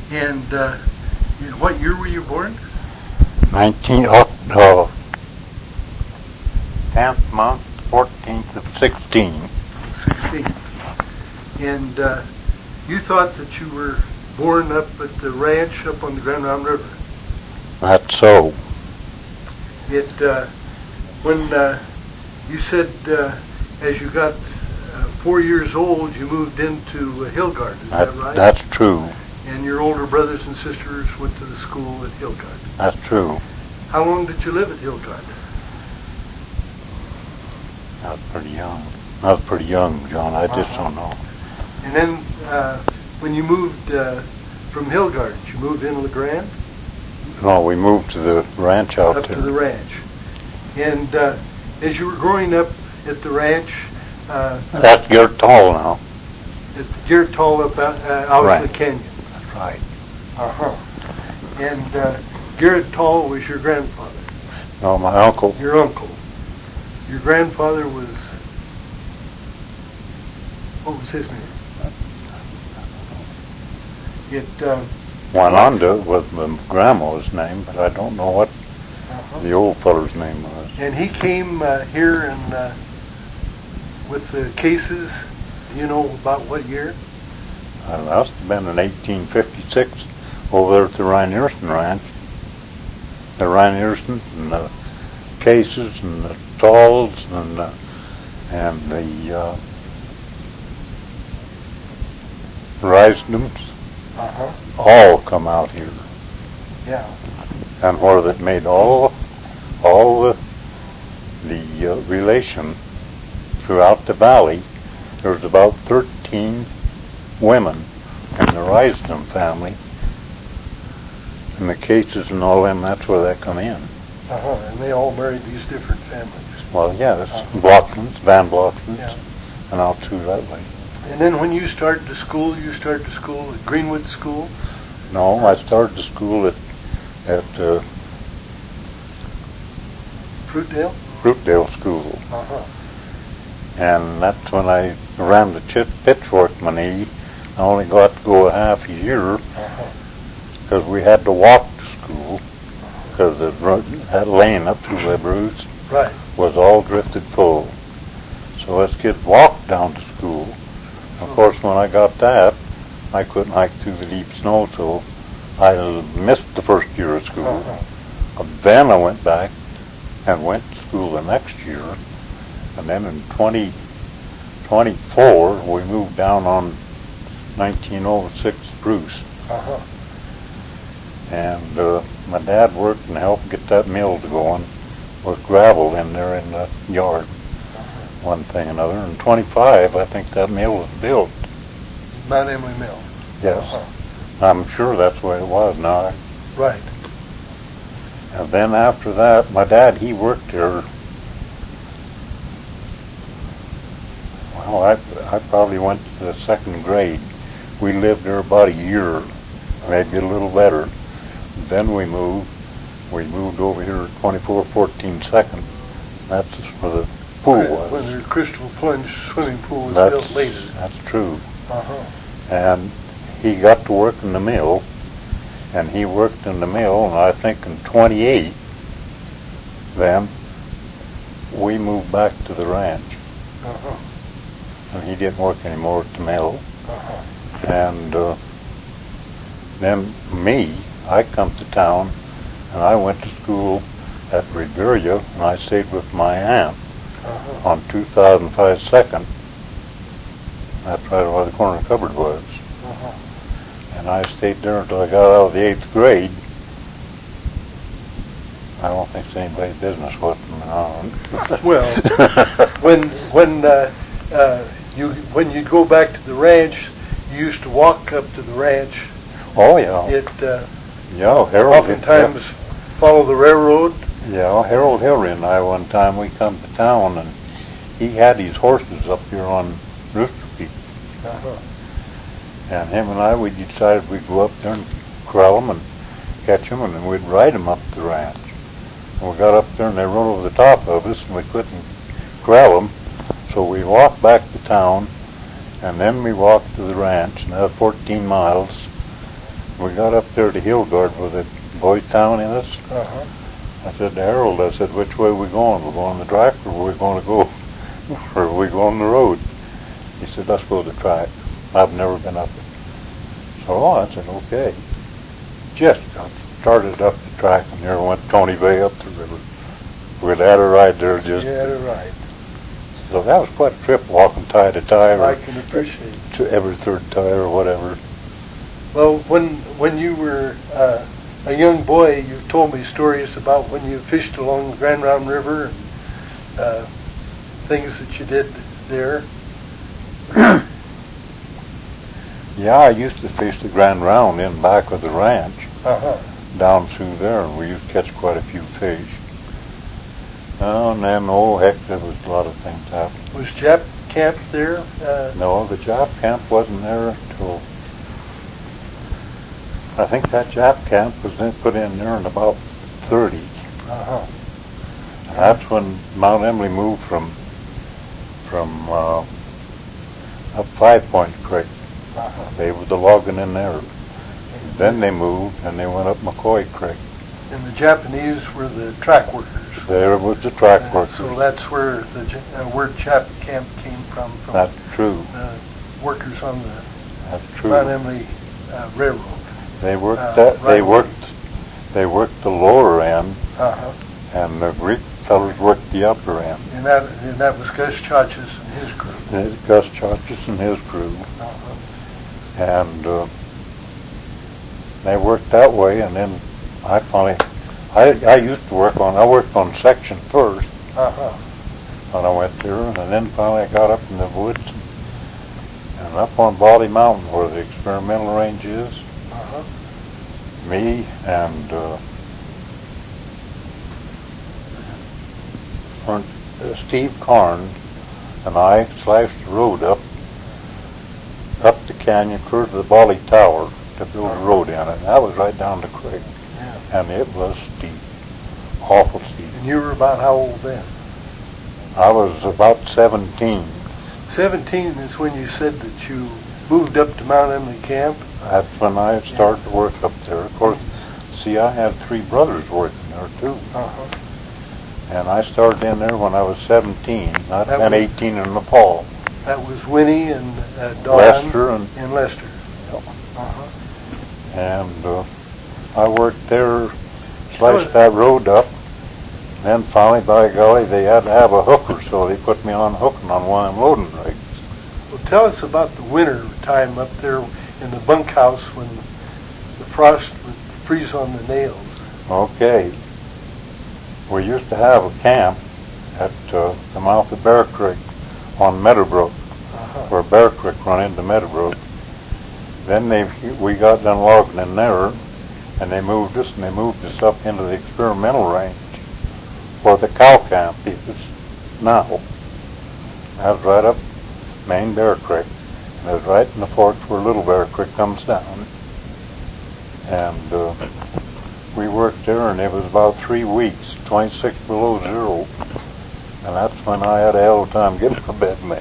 And in what year were you born? 10th month, 14th of 16. 16. And you thought that you were born up at the ranch up on the Grand Round River. That's so. It when you said as you got 4 years old, you moved into Hillgard. Is that right? That's true. And your older brothers and sisters went to the school at Hillgard. That's true. How long did you live at Hillgard? I was pretty young. I was pretty young, John. I just don't know. And then when you moved from Hillgard, did you move in LeGrand? No, we moved to the ranch out Up there. to the ranch. And as you were growing up at the ranch, That's Gert Tall now. at Garrett Tall up out Right. in the canyon. That's right. Uh-huh. And Garrett Tall was your grandfather, No, my uncle. your uncle. Your grandfather was, what was his name? Juananda was my grandma's name, but I don't know what the old feller's name was. And he came here and with the cases. Do you know about what year? That must have been in 1856 over there at the Rynearson Ranch. The Rynearson and the Cases and the Talls and the Risdoms all come out here. Yeah. And where that made all the relation throughout the valley. There's about 13 women in the Risdom family, and the Cases and all them. That's where they come in. And they all married these different families. Well, yeah, it's Blocklands, Van Blocklands, Yeah. and out through that way. And then when you started to school, at Greenwood School? No, I started the school at Fruitdale? Fruitdale School. And that's when I ran the pitchfork my knee. I only got to go a half a year because we had to walk to school because that lane up to the Bruce was all drifted full. So us kids walked down to school. Of course, when I got that, I couldn't hike through the deep snow, so I missed the first year of school. Then I went back and went to school the next year. And then in 2024, we moved down on 1906 Bruce. And my dad worked and helped get that mill to going with gravel in there in the yard. One thing and another. In 25, I think that mill was built. Mount Emily Mill. Yes. I'm sure that's where it was now. Right. And then after that, my dad, he worked there. Well, I probably went to the second grade. We lived there about a year, maybe a little better. Then we moved over here at 2414 Second. That's where the pool was. When the Crystal Plunge swimming pool was built later. That's true. And he got to work in the mill, and he worked in the mill, and I think in 28, then, we moved back to the ranch. And he didn't work anymore at the mill. And then I come to town, and I went to school at Riveria, and I stayed with my aunt on 2005 Second. That's right where the corner cupboard was. And I stayed there until I got out of the 8th grade. I don't think it's anybody's business what went on. Well, when you go back to the ranch, you used to walk up to the ranch. Oh yeah. Harold. Oftentimes follow the railroad. Yeah, Harold Hillary and I one time we come to town and he had his horses up here on Rooster Peak. And him and I, we decided we'd go up there and corral them and catch them, and then we'd ride them up the ranch. And we got up there and they rode over the top of us and we couldn't corral them. So we walked back to town, and then we walked to the ranch, and that 14 miles. we got up there to Hillgard with a Boys Town in us. I said to Harold, I said, which way are we going? We're going the track, or are we going to go, or are we going the road? He said, let's go the track. I've never been up it. So I said, okay. Just got started up the track, and there went Tony Bay up the river. We'd had a ride there just. You had a ride. So that was quite a trip, walking tie to tie. I can appreciate. To every third tie or whatever. Well, when you were a young boy, you told me stories about when you fished along the Grand Round River and things that you did there. Yeah, I used to fish the Grand Round in back of the ranch, down through there, and we used to catch quite a few fish. And then, oh heck, there was a lot of things happening. Was Jap camp there? No, the Jap camp wasn't there until, I think that Jap camp was then put in there in about 30. That's when Mount Emily moved from up 5 Point Creek. They were the logging in there. Then they moved and they went up McCoy Creek. And the Japanese were the track workers. There was the track workers. So that's where the word Jap camp came from. That's true. Workers on the That's true. Mount Emily Railroad. They worked that. Right They worked the lower end, and the Greek fellows worked the upper end. And that was Gus Chachas and his crew. Gus Chachas and his crew. And they worked that way, and then I finally, I used to work on, I worked on section first, when I went there, and then finally I got up in the woods, and up on Baldy Mountain where the experimental range is, me and Steve Carnes and I sliced the road up the canyon, clear to the Baldy Tower to build a road in it. That was right down the creek. And it was steep, awful steep. And you were about how old then? I was about 17. 17 is when you said that you moved up to Mount Emily Camp? That's when I started to work up there. Of course, see, I had 3 brothers working there too. And I started in there when I was 17. I'd been 18 in the fall. That was Winnie and Dawn Lester and Lester. And I worked there, sliced that road up. Then finally, by golly, they had to have a hooker, so they put me on hooking on one of them loading rigs. Well, tell us about the winter time up there in the bunkhouse when the frost would freeze on the nails. Okay. We used to have a camp at the mouth of Bear Creek on Meadowbrook, where Bear Creek run into Meadowbrook. Then we got done logging in there, and they moved us up into the experimental range, where the cow camp is now. That was right up Main Bear Creek, and it was right in the forks where Little Bear Creek comes down. And we worked there, and it was about 3 weeks, 26 below zero, and that's when I had a hell of a time getting my bed made.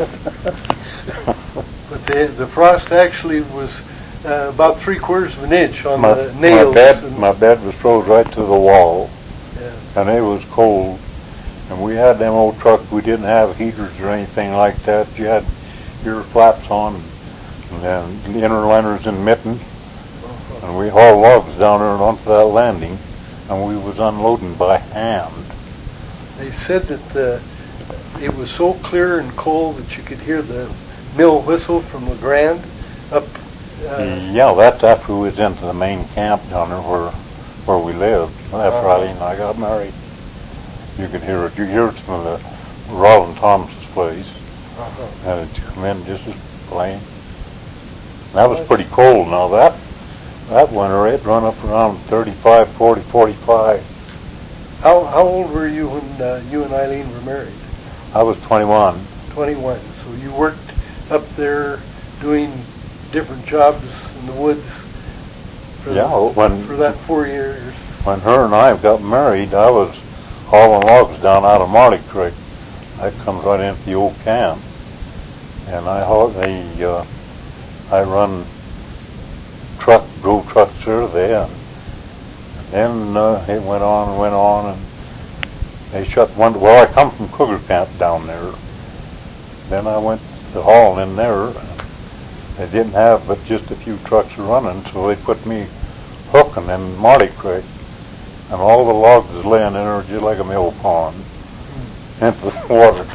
But the frost actually was about 3/4 of an inch on the nails. My bed was froze right to the wall, and it was cold. And we had them old trucks. We didn't have heaters or anything like that. You had your flaps on, and then the inner liners and mittens. And we hauled logs down there and onto that landing, and we was unloading by hand. They said that it was so clear and cold that you could hear the mill whistle from La Grande up. Yeah, that's after we was into the main camp down there where we lived. That's Riley and I got married. You could hear it. You hear it from the Roland Thomas's place, and it come in just as plain. That was pretty cold. Now that winter it run up around 35, 40, 45. How old were you when you and Eileen were married? I was 21. 21. So you worked up there doing different jobs in the woods for that 4 years. When her and I got married, I was hauling logs down out of Marley Creek. That comes right into the old camp. And I run drove there. And then it went on, and they shut one. Well, I come from Cougar Camp down there. Then I went to haul in there. They didn't have but just a few trucks running, so they put me hooking in Marty Creek, and all the logs was laying in there just like a mill pond into the water.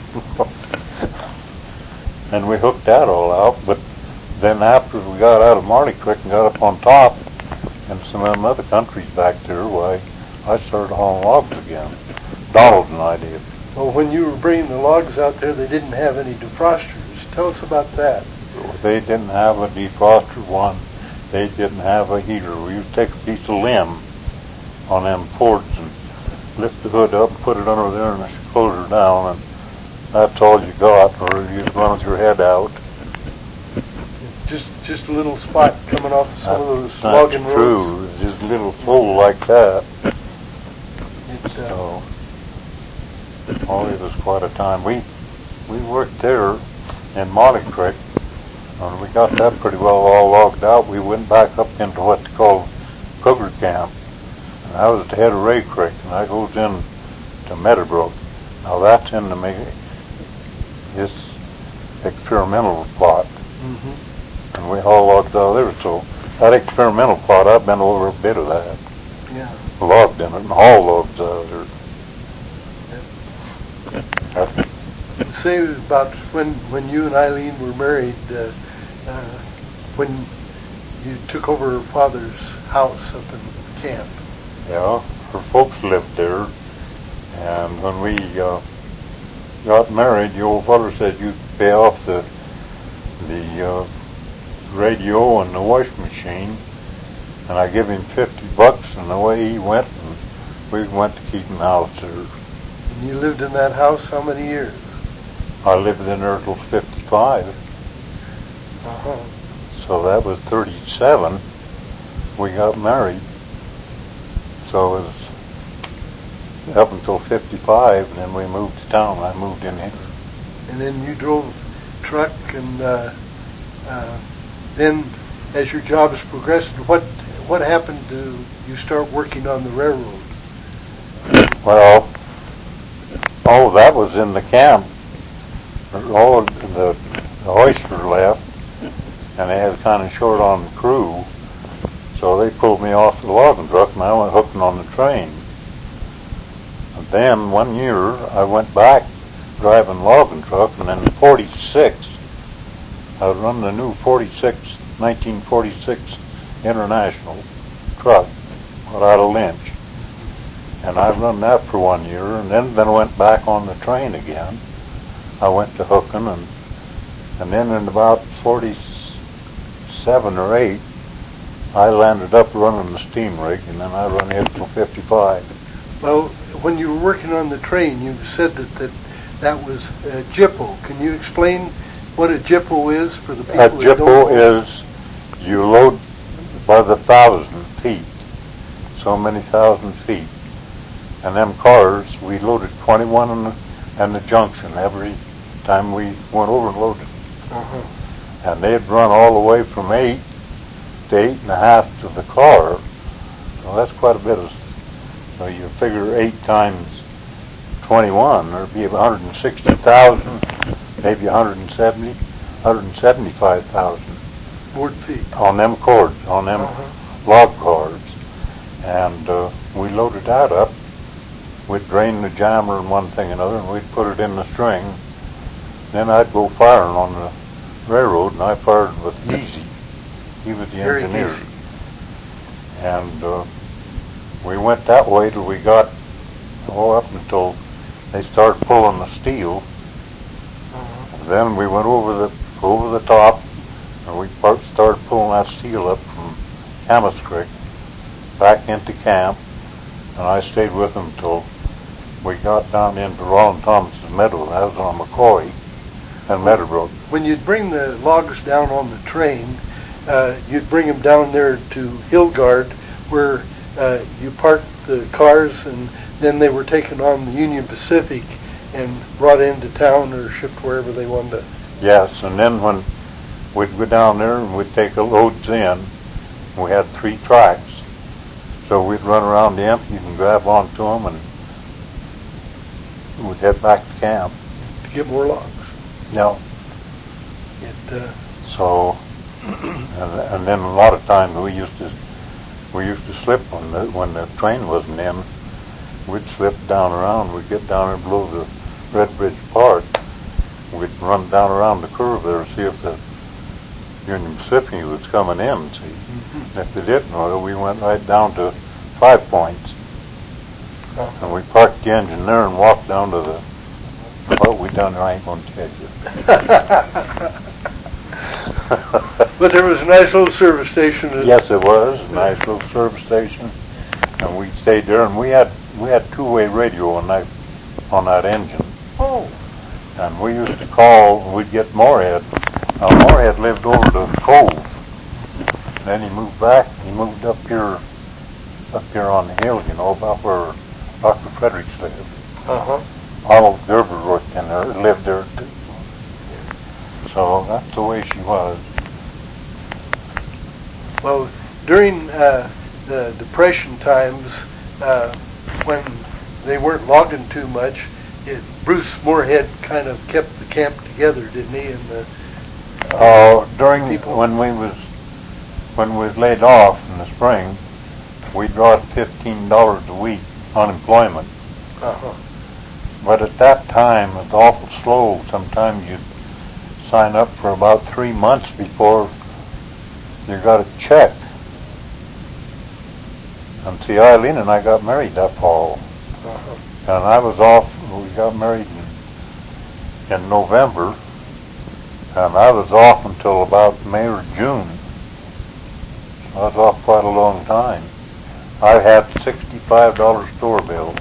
And we hooked that all out, but then after we got out of Marty Creek and got up on top and some of them other countries back there, why, I started hauling logs again. Donald and I did. Well, when you were bringing the logs out there, they didn't have any defrosters. Tell us about that. They didn't have a defroster one. They didn't have a heater. We would take a piece of limb on them ports and lift the hood up and put it under there and close her down, and that's all you got, or you'd run with your head out. Just a little spot coming off some of those logging roads. That's true. Just a little flow like that. So, it was quite a time. We worked there in Marty Creek. When we got that pretty well all logged out, we went back up into what's called Cougar Camp. And I was at the head of Ray Creek, and that goes in to Meadowbrook. Now that's in this experimental plot. Mm-hmm. And we haul logs out of there, so that experimental plot, I've been over a bit of that. Yeah. Logged in it and haul logs out of there. Yeah. Say about when you and Eileen were married, when you took over her father's house up in camp. Yeah, her folks lived there, and when we got married, the old father said you'd pay off the radio and the washing machine, and I give him $50, and away he went, and we went to keep him house there. And you lived in that house how many years? I lived in there till 55. Uh-huh. So that was 37. We got married. So it was up until 55, and then we moved to town. I moved in here. And then you drove truck, and then as your jobs progressed, what happened to you start working on the railroad? Well, all of that was in the camp. All of the hoister left, and they had kind of short on the crew, so they pulled me off the logging truck, and I went hooking on the train. And then one year I went back driving logging truck, and in '46 I was running the new 1946 International truck out of Lynch, and I run that for 1 year, and then I went back on the train again. I went to hooking, and then in about 47 or 8, I landed up running the steam rig, and then I run it till 55. Well, when you were working on the train, you said that was a JIPO. Can you explain what a JIPO is for the people that don't know? A JIPO is you load by the 1,000 feet, so many thousand feet. And them cars, we loaded 21 in the junction every time we went over and loaded. Uh-huh. And they'd run all the way from 8 to 8.5 to the car. So that's quite a bit of, so you figure 8 times 21, there'd be 160,000, maybe 170, 175,000. Board feet. On them cords, on them log cords. And we loaded that up. We'd drain the jammer and one thing and another, and we'd put it in the string. Then I'd go firing on the railroad, and I fired with Easy. He was the Very engineer. easy. And we went that way till we got up until they started pulling the steel. Then we went over the top, and we started pulling that steel up from Camas Creek back into camp, and I stayed with them till we got down into Roland Thomas's meadow. That was on McCoy and Meadowbrook. When you'd bring the logs down on the train, you'd bring them down there to Hillgard, where you parked the cars, and then they were taken on the Union Pacific and brought into town or shipped wherever they wanted to. Yes, and then when we'd go down there and we'd take the loads in, We had 3 tracks. So we'd run around the empties and grab onto them, and we'd head back to camp. To get more logs. No. So, and then a lot of times we used to slip when the train wasn't in. We'd slip down around. We'd get down there below the Red Bridge Park. We'd run down around the curve there and see if the Union Pacific was coming in. See, if they didn't, well, we went right down to 5 Points, and we parked the engine there and walked down to the. What we done there, I ain't gonna tell you. But there was a nice little service station. Yes, it was a nice little service station, and we stayed there. And we had 2-way radio on that engine. Oh. And we used to call. We'd get Moorhead. Now Moorhead lived over the Cove. Then he moved back. He moved up here on the hill. You know, about where Dr. Fredericks lived. Arnold Gerber worked in there. Lived there too. So that's the way she was. Well, during the Depression times, when they weren't logging too much, Bruce Moorhead kind of kept the camp together, didn't he? And the during people. when we was laid off in the spring, we got $15 a week unemployment. But at that time, it was awful slow. Sometimes you'd sign up for about 3 months before you got a check. And see, Eileen and I got married that fall. And I was off. We got married in November, and I was off until about May or June. I was off quite a long time. I had $65 store bill.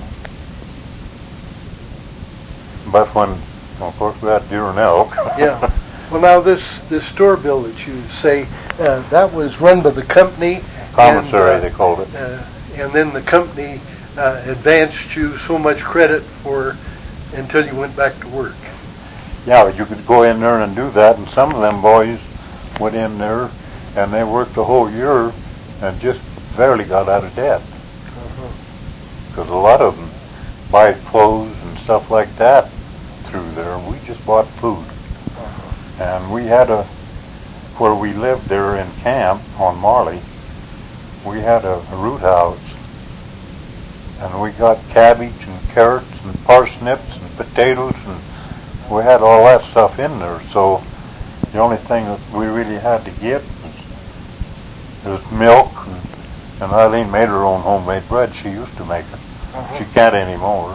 But when, of course, we had deer and elk. Yeah. Well, now this store bill that you say, that was run by the company. Commissary, they called it. And then the company advanced you so much credit for until you went back to work. Yeah, you could go in there and do that, and some of them boys went in there and they worked the whole year and just barely got out of debt. Because a lot of them buy clothes and stuff like that through there. We just bought food. And we had where we lived there in camp on Marley, we had a root house. And we got cabbage and carrots and parsnips and potatoes, and we had all that stuff in there. So the only thing that we really had to get was milk, and Eileen made her own homemade bread. She used to make it. She can't anymore.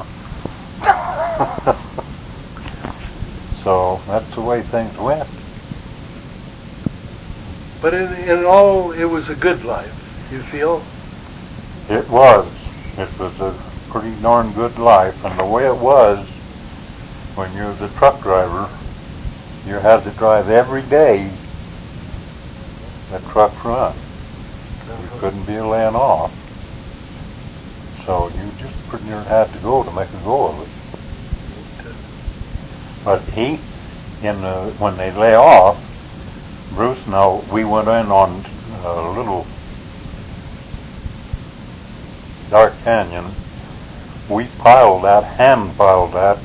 So that's the way things went. But in all, it was a good life, you feel? It was. It was a pretty darn good life. And the way it was, when you was a truck driver, you had to drive every day the truck run. You couldn't be laying off. So you just pretty near had to go to make a go of it. But when they lay off, Bruce and I, we went in on a little dark canyon. We hand piled that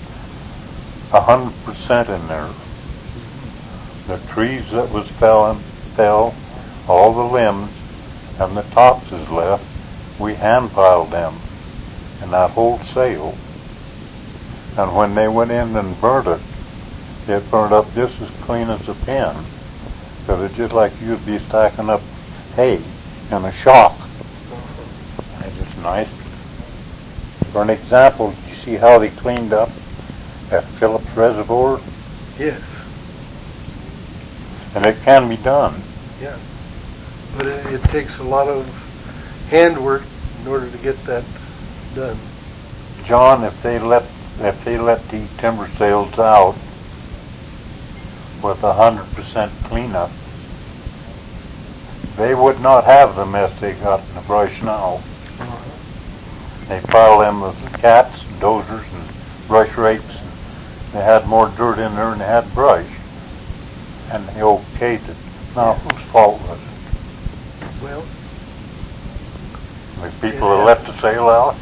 100% in there. The trees that was fell, all the limbs and the tops is left, we hand piled them in that whole sail. And when they went in and burnt it burned up just as clean as a pin. Because it's just like you'd be stacking up hay in a shock. It's just nice. For an example, you see how they cleaned up at Phillips Reservoir? Yes. And it can be done. Yeah. But it takes a lot of handwork in order to get that done. John, if they let these timber sales out with 100% cleanup, they would not have the mess they got in the brush now. They pile them with cats, and dozers, and brush rakes. And they had more dirt in there than they had brush. And they okayed it. Now, whose fault was it? Well, The people that let the sail out,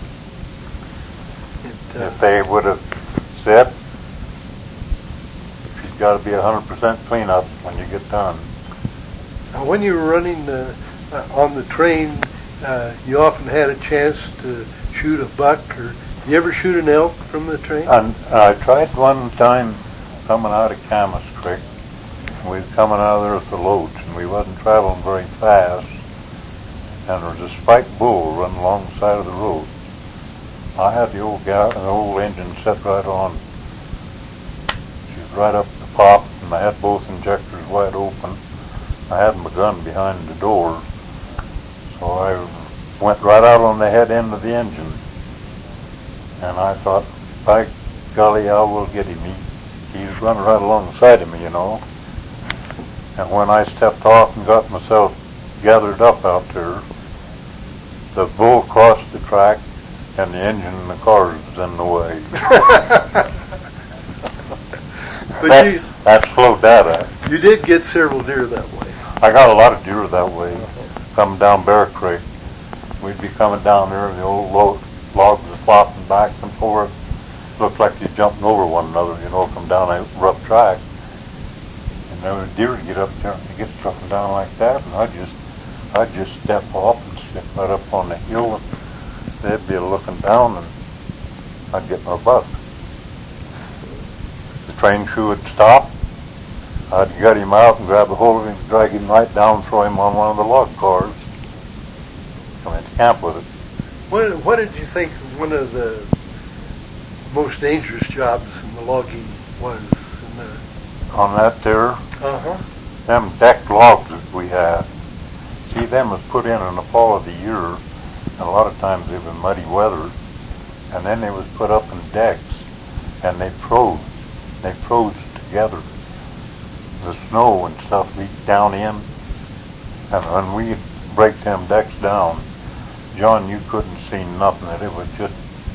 if they would have said, she's got to be 100% cleanup when you get done. When you were running on the train, you often had a chance to shoot a buck, or you ever shoot an elk from the train? And I tried one time coming out of Camas Creek. We was coming out of there with the loads, and we wasn't traveling very fast. And there was a spiked bull running along the side of the road. I had the old engine set right on. She was right up the pop, and I had both injectors wide open. I had my gun behind the door, so I went right out on the head end of the engine. And I thought, by golly, I will get him. He was running right alongside of me, you know. And when I stepped off and got myself gathered up out there, the bull crossed the track, and the engine in the car was in the way. But that slowed that up. You did get several deer that way. I got a lot of deer that way, coming down Bear Creek. We'd be coming down there, and the old logs were flopping back and forth. Looked like you're jumping over one another, you know, come down a rough track. And then the deer would get up there, and they get trucking down like that, and I'd just step off and stick right up on the hill, and they'd be looking down, and I'd get my buck. The train crew would stop. I'd gut him out and grab a hold of him, drag him right down, throw him on one of the log cars, come into camp with it. What did you think one of the most dangerous jobs in the logging was? On that there? Uh-huh. Them decked logs that we had. See, them was put in the fall of the year, and a lot of times they were muddy weather, and then they was put up in decks, and they froze. They froze together. The snow and stuff leaked down in, and when we break them decks down, John, you couldn't see nothing. It was just,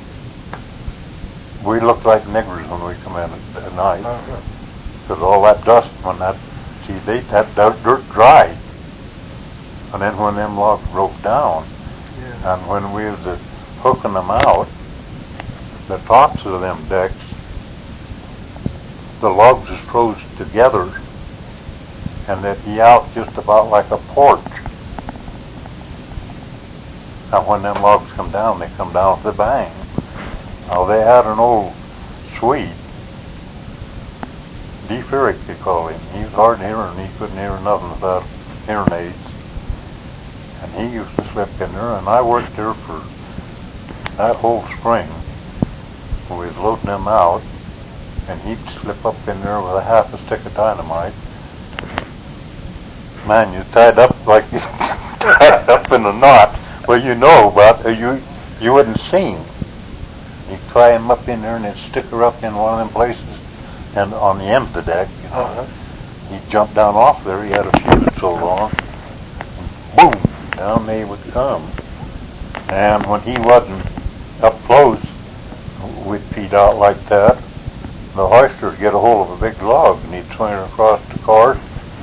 we looked like niggers when we come in at night, because all that dust, when that, see, that dirt dried, and then when them logs broke down, and when we was hooking them out, the tops of them decks, the logs was froze together, and they'd be out just about like a porch. Now when them logs come down, they come down with a bang. Now they had an old Swede, DeFerrick they call him. He was hard of hearing, he couldn't hear nothing without hearing aids. And he used to slip in there, and I worked there for that whole spring. We was loading them out, and he'd slip up in there with a half a stick of dynamite. Man, you tied up like you tied up in a knot. Well, you know, but you wouldn't see him. You'd tie him up in there, and they'd stick her up in one of them places, and on the end of the deck, you know, he'd jump down off there. He had a fuse so long, and boom, down they would come. And when he wasn't up close, we'd feed out like that. The hoister would get a hold of a big log, and he'd swing her across the cart,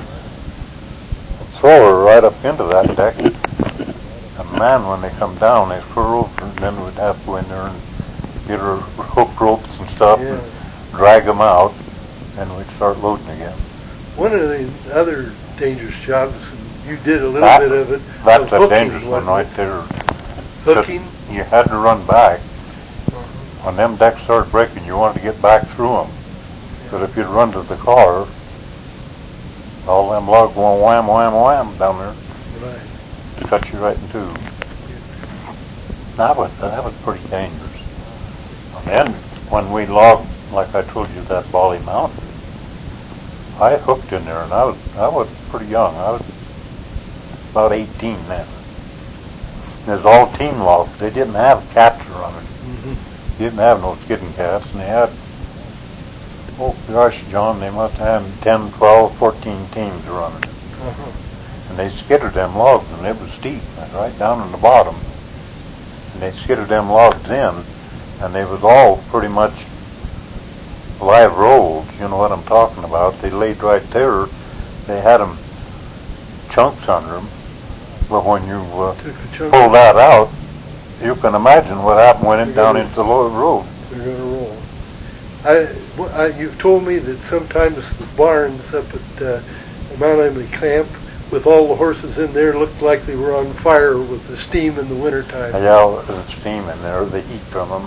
throw her right up into that deck. And man, when they come down, they fur over, and then we'd have to go in there and get her hook ropes and stuff, and drag them out, and we'd start loading again. One of the other dangerous jobs, and you did a little bit of it. That's a dangerous one right there. Hooking? You had to run back. When them decks started breaking, you wanted to get back through them. But if you'd run to the car, all them logs went wham, wham, wham down there. Right. Cut you right in two. That was pretty dangerous. And then when we logged, like I told you, that Bali Mountain, I hooked in there, and I was pretty young. I was about 18 then. It was all team logs. They didn't have cats running. They didn't have no skidding cats, and they had, oh gosh, John, they must have 10, 12, 14 teams running. And they skidded them logs, and it was steep, right down in the bottom. And they skidded them logs in, and they was all pretty much live rolls, you know what I'm talking about. They laid right there. They had them chunks under them, but when you pull that out, you can imagine what happened when it down into the road. They're going to roll. You've told me that sometimes the barns up at Mount Emily Camp, with all the horses in there, looked like they were on fire with the steam in the wintertime. Yeah, there's steam in there, the heat from them.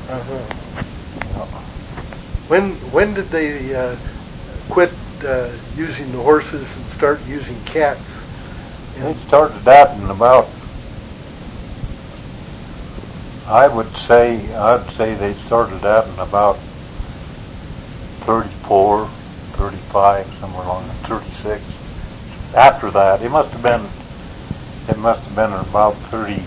When did they quit using the horses and start using cats? They started that in about, I'd say they started that in about 34, 35, somewhere along the 36. After that, it must have been about 38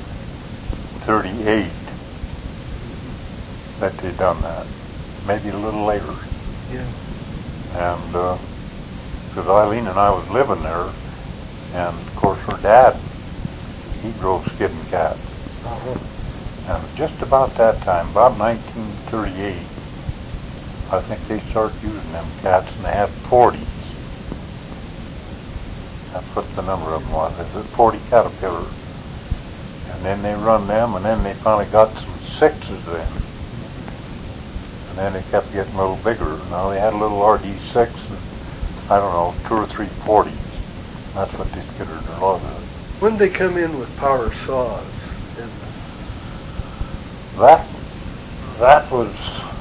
that they done that. Maybe a little later. Yeah. And because Eileen and I was living there, and of course her dad, he drove skidding cats. And just about that time, about 1938, I think they started using them cats, and they had 40s. That's what the number of them was. It was 40 Caterpillars. And then they run them, and then they finally got some 6s then. And then they kept getting a little bigger. Now they had a little RD6 and, I don't know, 2 or 3 40s. That's what they skidded their lot of. When did they come in with power saws? That was,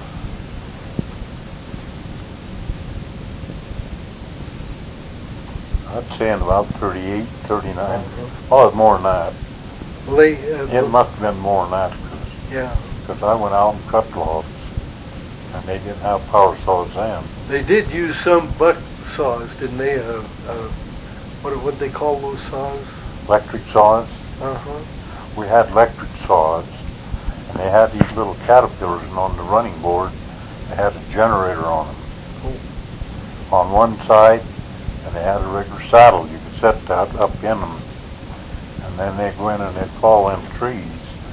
I'd say in about 38, 39. Oh, it was more than that. Well, it must have been more than that. Because I went out and cut logs, and they didn't have power saws then. They did use some buck saws, didn't they? What did they call those saws? Electric saws. We had electric saws, and they had these little Caterpillars, and on the running board, they had a generator on them. On one side, and they had a regular saddle. You could set that up in them, and then they'd go in and they'd fall in trees.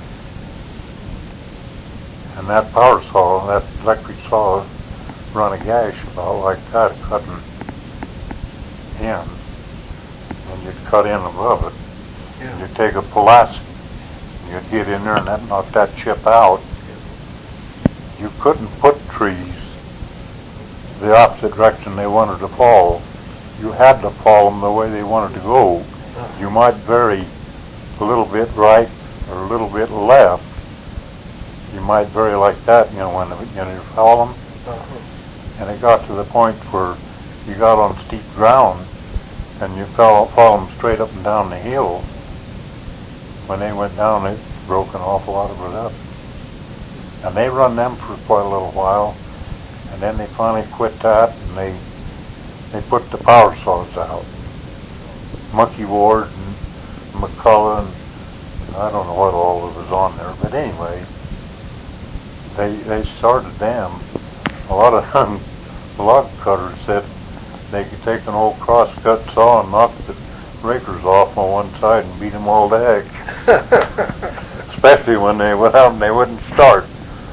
And that power saw, that electric saw, run a gash about like that, cutting in. And you'd cut in above it. Yeah. You'd take a pulaski, and you'd get in there and that knocked that chip out. You couldn't put trees the opposite direction they wanted to fall. You had to fall them the way they wanted to go. You might vary a little bit right or a little bit left. You might vary like that, when you fall them. And it got to the point where you got on steep ground and you fall them straight up and down the hill. When they went down, it broke an awful lot of it up. And they run them for quite a little while, and then they finally quit that, and they put the power saws out. Monkey Ward and McCullough, and I don't know what all was on there, but anyway, they started them. A lot of log cutters said they could take an old cross-cut saw and knock the rakers off on one side and beat them all to heck. Especially when they went out and they wouldn't start.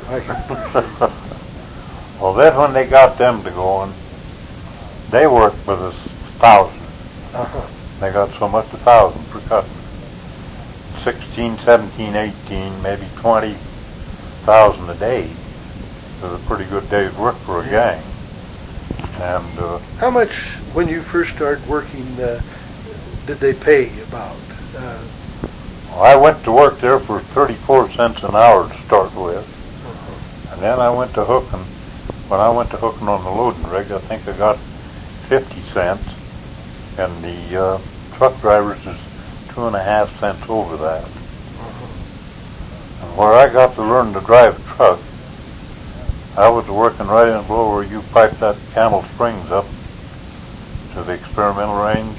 Well, then when they got them to going, they worked with us 1,000. They got so much 1,000 per cutting. 16, 17, 18, maybe 20,000 a day. It was a pretty good day's work for a gang. And how much, when you first started working, did they pay about? Well, I went to work there for 34 cents an hour to start with. And then I went to hooking. When I went to hooking on the loading rig, I think I got 50 cents. And the truck drivers is 2.5 cents over that. And where I got to learn to drive a truck, I was working right in below where you pipe that Camel Springs up to the experimental range.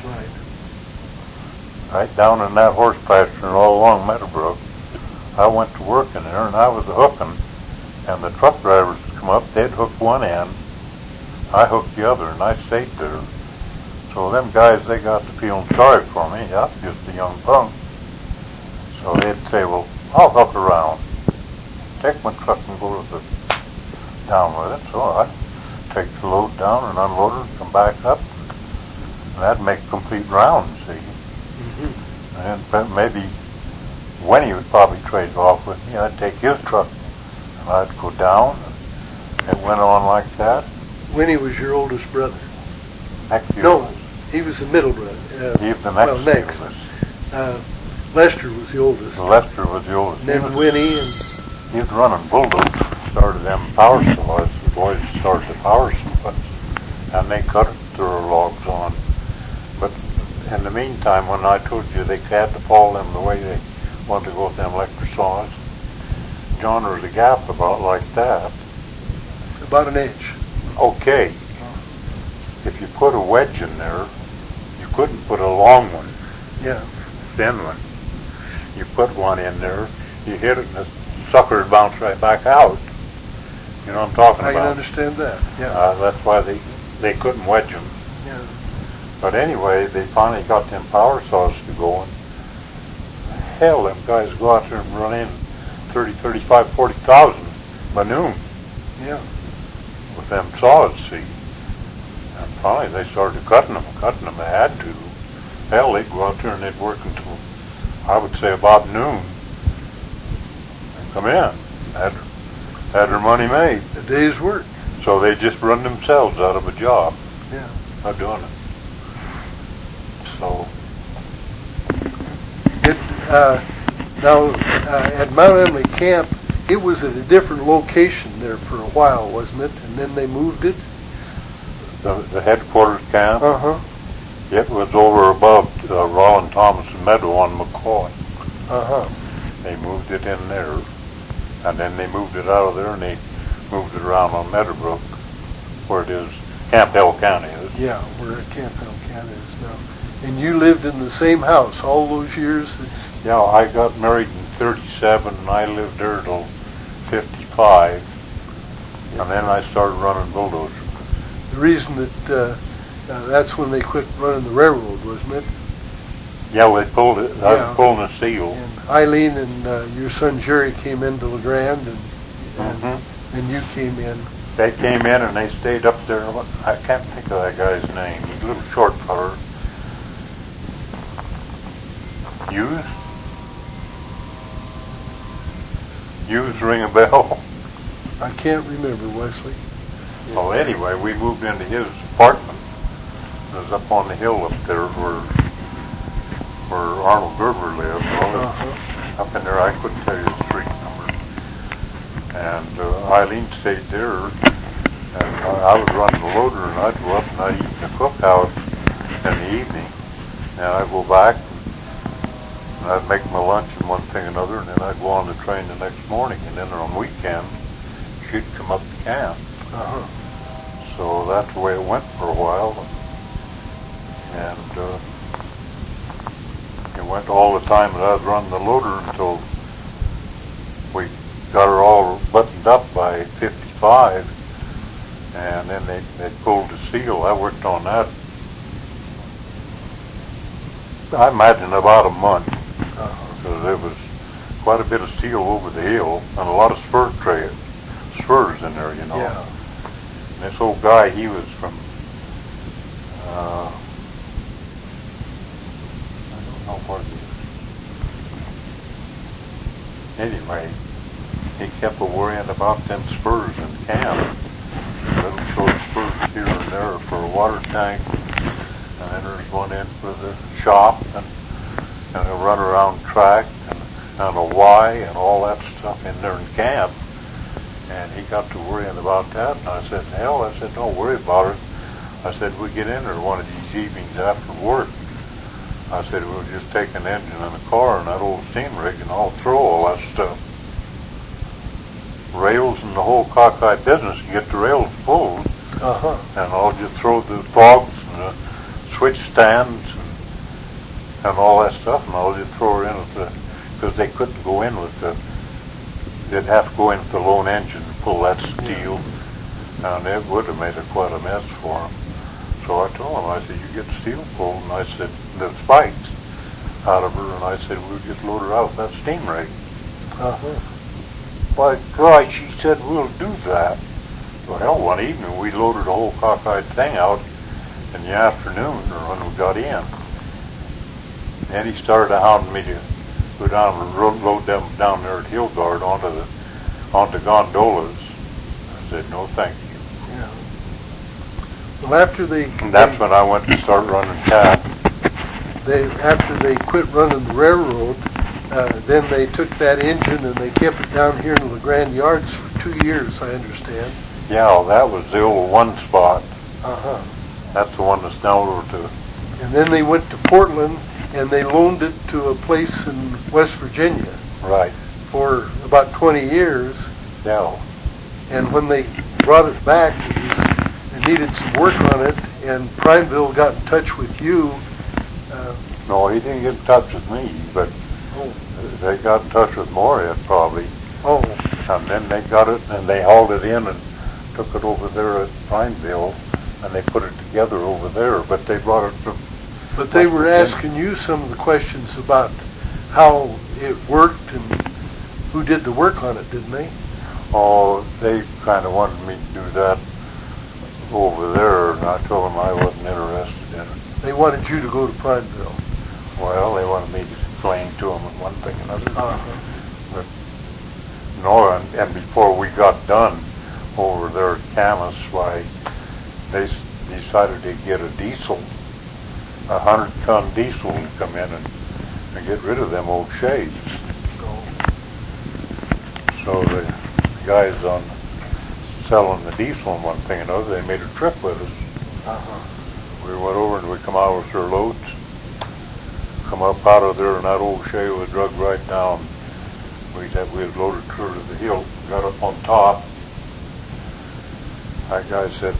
Right down in that horse pasture and all along Meadowbrook. I went to work in there and I was hooking, and the truck drivers would come up, they'd hook one end, I hooked the other, and I stayed there. So them guys, they got to feeling sorry for me. I'm just a young punk. So they'd say, well, I'll hook around. Take my truck and go to the down with it. So I'd take the load down and unload it and come back up. And that'd make complete rounds, see. And maybe Winnie would probably trade off with me. I'd take his truck, and I'd go down. It went on like that. Winnie was your oldest brother. Next year No, was, he was the middle brother. he was the next. Well, next. Lester was the oldest. Lester was the oldest. And then Winnie and... He was running bulldozers, started them power saws. The boys started the power saws, and they cut their logs on. But in the meantime, when I told you they had to fall them the way they wanted to go with them electric saws, John, there was a gap about like that. About an inch. Okay. If you put a wedge in there, you couldn't put a long one, Yeah. thin one. You put one in there, you hit it, and the sucker would bounce right back out. You know what I'm talking I about? can understand that. Yeah. That's why they couldn't wedge them. Yeah. But anyway, they finally got them power saws to go, and hell, them guys go out there and run in 30, 35, 40,000 by noon Yeah. with them saws, see. And finally they started cutting them. They had to. Hell, they'd go out there and they'd work until, I would say, about noon. And come in. Had their money made. A day's work. So they just run themselves out of a job. Yeah. Not doing it. So, Now, at Mount Emily Camp, it was at a different location there for a while, wasn't it? And then they moved it? the headquarters camp, Uh-huh. it was over above Roland Thomas Meadow on McCoy. Uh-huh. They moved it in there, and then they moved it out of there, and they moved it around on Meadowbrook, where it is, Camp County is. Yeah, where Camp County is now. And you lived in the same house all those years? Yeah, I got married in 37, and I lived there till 55, and then I started running bulldozers. The reason that that's when they quit running the railroad, wasn't it? Yeah, they pulled it. I Yeah. was pulling a seal. And Eileen and your son Jerry came into LeGrand, and Mm-hmm. and you came in. They came in and they stayed up there. I can't think of that guy's name. He's a little short feller. Hughes? Hughes, ring a bell? I can't remember, Wesley. Well, anyway, we moved into his apartment. It was up on the hill up there where Arnold Gerber lived. Well, up in there, I couldn't tell you the street number. And Eileen stayed there, and I would run the loader, and I'd go up and I'd eat in the cookhouse in the evening. And I'd go back, and I'd make my lunch and one thing and another, and then I'd go on the train the next morning. And then on weekends, she'd come up to camp. Uh-huh. So that's the way it went for a while. And it went all the time that I was running the loader until we got her all buttoned up by 55. And then they pulled the seal. I worked on that, I imagine, about a month. Because there was quite a bit of steel over the hill and a lot of spurs in there, you know. Yeah. And this old guy, he was from, I don't know what it is. Anyway, he kept worrying about them spurs in camp. Little short spurs here and there for a water tank. And then there's one in for the shop and a run around track and a Y and all that stuff in there in camp. And he got to worrying about that, and I said, hell, I said, don't worry about it. I said, we get in there one of these evenings after work. I said, we'll just take an engine and a car and that old steam rig, and I'll throw all that stuff. Rails and the whole cockeye business, you get the rails pulled, and I'll just throw the bogs and the switch stands and all that stuff, and I'll just throw her in with because they couldn't go in with they'd have to go in with the lone engine and pull that steel, and it would have made it quite a mess for them. So I told him, I said, you get the steel pulled, and I said, the spikes out of her, and I said, we'll just load her out with that steam rig. By God, she said, we'll do that. Well, hell, one evening we loaded the whole cockeyed thing out in the afternoon, or when we got in. Then he started hounding me to go down and load them down there at Hillgard onto gondolas. I said, no, thank you. Yeah. Well, after And that's when I went to start running cat. After they quit running the railroad, then they took that engine and they kept it down here in LeGrand Yards for 2 years, I understand. Yeah, that was the old one spot. Uh-huh. That's the one that's now over to. And then they went to Portland and they loaned it to a place in West Virginia. Right. For about 20 years. Yeah. And when they brought it back, they needed some work on it, and Prineville got in touch with you. No, he didn't get in touch with me, but they got in touch with Morehead probably. Oh. And then they got it, and they hauled it in and took it over there at Prineville, and they put it together over there, but they brought it from... But they were asking you some of the questions about how it worked and who did the work on it, didn't they? Oh, they kind of wanted me to do that over there, and I told them I wasn't interested in it. They wanted you to go to Prineville. Well, they wanted me to explain to them one thing and another. Uh-huh. But no, and before we got done over there at Camas, why, they decided to get a diesel, 100-ton diesel, to come in and get rid of them old shades. So the guys on selling the diesel and one thing and another, they made a trip with us. Uh-huh. We went over and we come out with their loads, come up out of there, and that old shade was drug right down. We had loaded clear to the hill, got up on top. That guy said,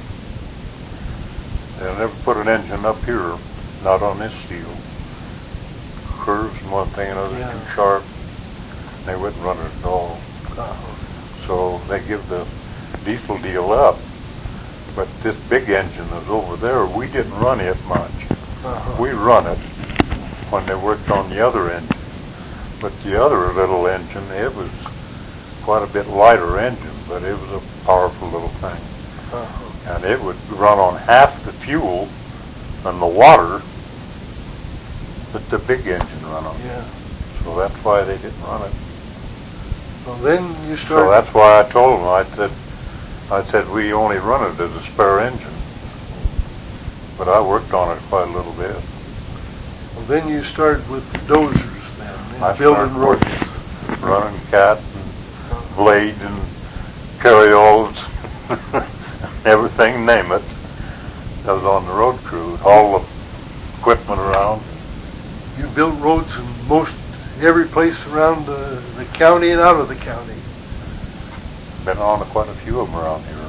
they'll never put an engine up here, not on this steel. Curves and one thing and another, Yeah. too sharp. They wouldn't run it at all. Uh-huh. So they give the diesel deal up. But this big engine that's over there, we didn't run it much. Uh-huh. We run it when they worked on the other engine. But the other little engine, it was quite a bit lighter engine, but it was a powerful little thing. Uh-huh. And it would run on half the fuel and the water that the big engine run on. Yeah. So that's why they didn't run it. Well, then you So started... that's why I told them, I said we only run it as a spare engine. But I worked on it quite a little bit. Well, then you started with the dozers then, and I building started roads. Running cat and blades and carryalls, everything, name it. I was on the road crew, all the equipment around. You built roads in most every place around the county and out of the county. Been on quite a few of them around here.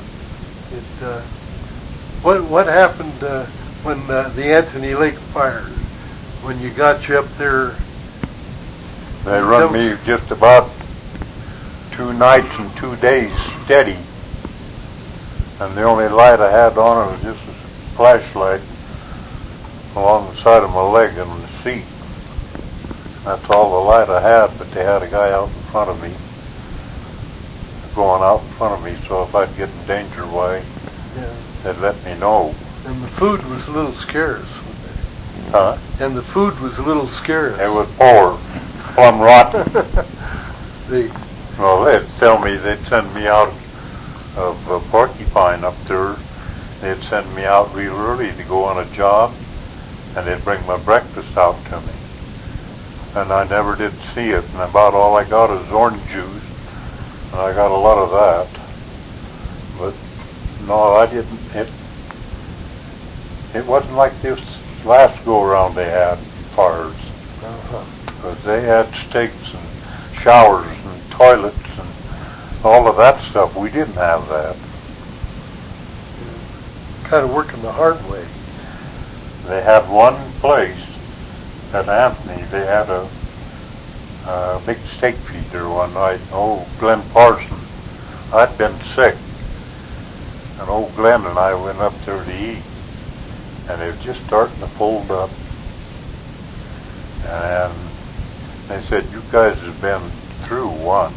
What happened when the Anthony Lake fire? When you got you up there? They run me just about 2 nights and 2 days steady. And the only light I had on it was just a flashlight along the side of my leg and the seat. That's all the light I had, but they had a guy out in front of me, going out in front of me, so if I'd get in danger, why, Yeah. they'd let me know. And the food was a little scarce. Huh? And the food was a little scarce. It was poor, plumb rotten. The Well, they'd tell me, they'd send me out of Porcupine up there. They'd send me out real early to go on a job, and they'd bring my breakfast out to me. And I never did see it, and about all I got is orange juice, and I got a lot of that. But no, I didn't. It wasn't like this last go-around they had fires. Because they had steaks and showers and toilets and all of that stuff. We didn't have that. kind of working the hard way. They had one place at Anthony. They had a big steak feed there one night. Old Glenn Parson. I'd been sick. And old Glenn and I went up there to eat. And it was just starting to fold up. And they said, you guys have been through once.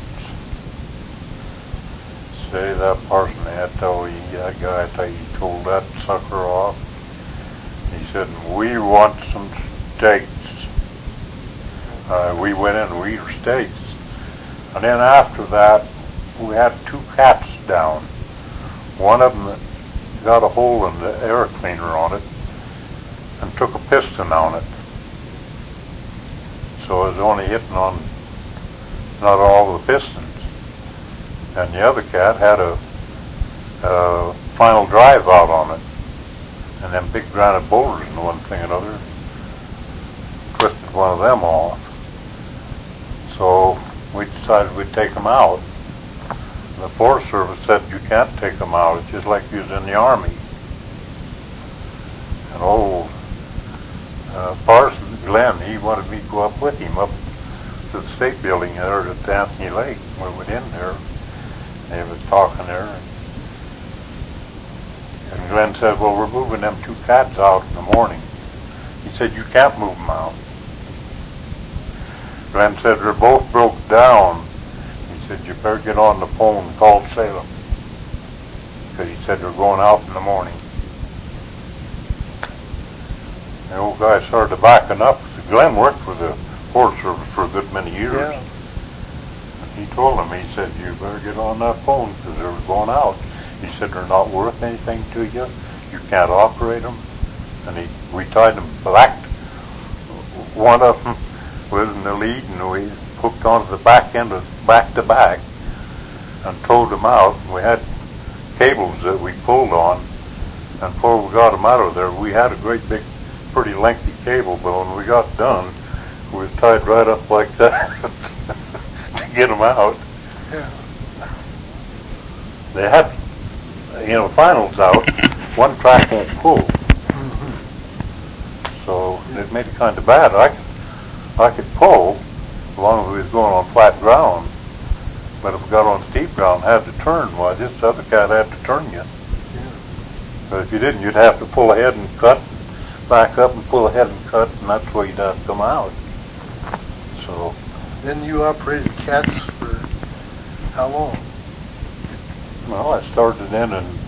Say that Parson had told that guy, I tell you, he told that sucker off. He said, we want some steaks. We went in and we ate our steaks. And then after that, we had 2 cats down. One of them got a hole in the air cleaner on it and took a piston on it. So it was only hitting on not all the pistons. And the other cat had a final drive out on it. And them big granite boulders and one thing or another twisted one of them off. So we decided we'd take them out. The Forest Service said you can't take them out. It's just like you was in the Army. And old Parson Glenn, he wanted me to go up with him up to the state building there at Anthony Lake. We went in there. They was talking there. And Glenn said, well, we're moving them 2 cats out in the morning. He said, you can't move them out. Glenn said, they're both broke down. He said, you better get on the phone and call Salem. Because he said, they're going out in the morning. The old guy started backing up. Glenn worked for the Forest Service for a good many years. Yeah. He told him, he said, you better get on that phone because they're going out. He said, they're not worth anything to you. You can't operate them. And we tied them back. One of them was in the lead, and we hooked onto the back end of back to back and towed them out. We had cables that we pulled on, and before we got them out of there, we had a great big, pretty lengthy cable, but when we got done, we was tied right up like that to get them out. Yeah. They had, finals out. One track won't pull. Mm-hmm. So it made it kind of bad. I could pull as long as we was going on flat ground, but if we got on steep ground, had to turn. Why, this other cat had to turn you. Yeah. But if you didn't, you'd have to pull ahead and cut, back up and pull ahead and cut, and that's where you'd have to come out. So. Then you operated cats for how long? Well, I started in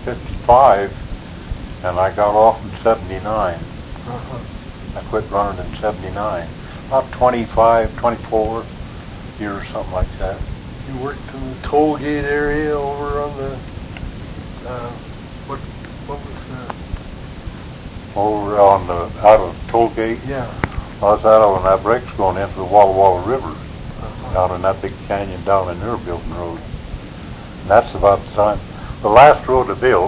55, and I got off in 79. Uh-huh. I quit running in 79. About 25, 24 years, something like that. You worked in the toll gate area over on the, what was the? Over on the, out of toll gate? Yeah. I was out on that breaks going into the Walla Walla River, Uh-huh. down in that big canyon down in there, building road. And that's about the time. The last road I built,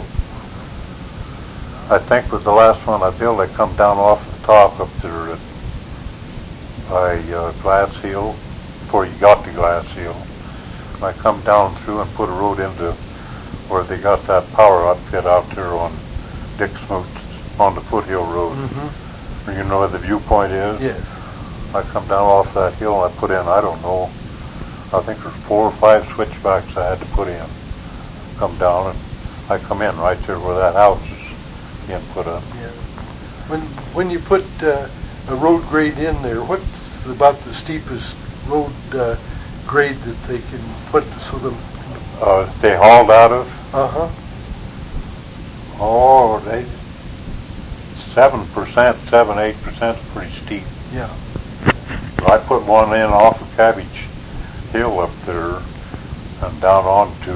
I think was the last one I built. I come down off the top up there at, by Glass Hill, before you got to Glass Hill. I come down through and put a road into where they got that power outfit out there on Dick Smoot's on the Foothill Road. Mm-hmm. You know where the viewpoint is? Yes. I come down off that hill and I put in, I don't know, I think there's 4 or 5 switchbacks I had to put in. Come down and I come in right there where that house is being put up. Yeah. When you put a road grade in there, what's about the steepest road grade that they can put so them? They hauled out of? Uh-huh. Oh, 7%, 8% is pretty steep. Yeah. I put one in off of Cabbage Hill up there and down onto,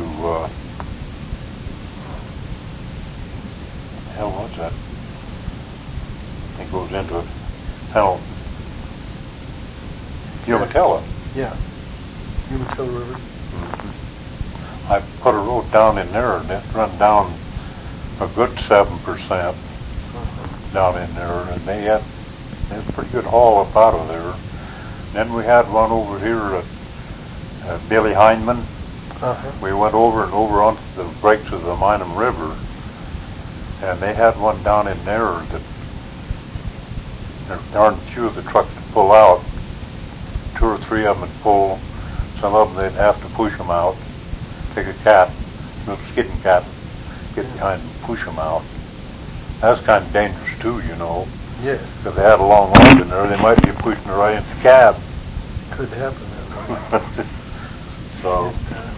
hell was that? It goes into Pendleton. Umatilla. Yeah. Umatilla River. Mm-hmm. I put a road down in there and it run down a good 7% down in there, and they had a pretty good haul up out of there. Then we had one over here at Billy Hindman. Uh-huh. We went over and over onto the breaks of the Minam River, and they had one down in there that there darn few of the trucks to pull out. 2 or 3 of them would pull. Some of them they'd have to push them out. Take a cat, a skidding cat, get behind and push them out. That's kind of dangerous too, you know. Yes. Because they had a long load in there, they might be pushing it right into the cab. Could happen that way. So.